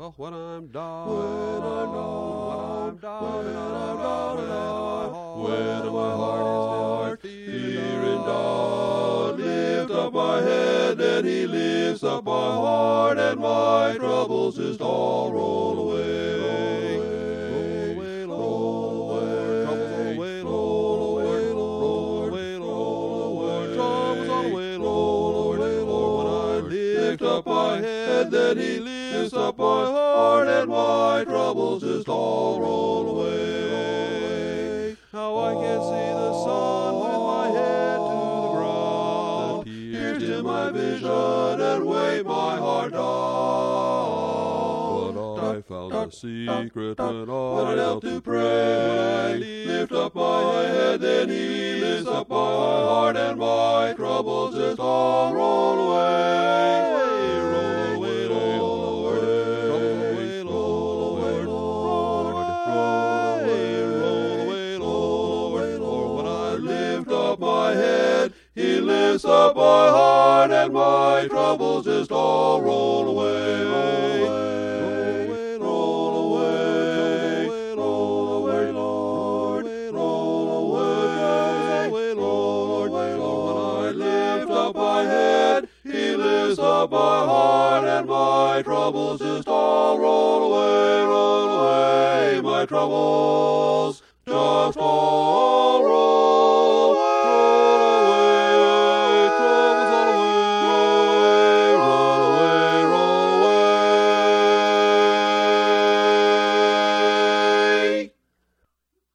Oh, when I'm down, when I'm down, when my heart is fearing down, lift up my head, and He lifts up my heart, and my troubles just all roll away. Up my head, then He lifts up my heart, and my troubles just all roll away. Now I can see the sun with my head to the ground. The tears dim my vision and weigh my heart down. But I found the secret when I knelt to pray. When I lift up my head, then He lifts up my heart, and my troubles just all roll away. He lifts up my heart, and my troubles just all roll away. Roll away, roll away, roll away, Lord. Roll away, Lord. When I lift up my head, He lifts up my heart, and my troubles just all roll away, my troubles.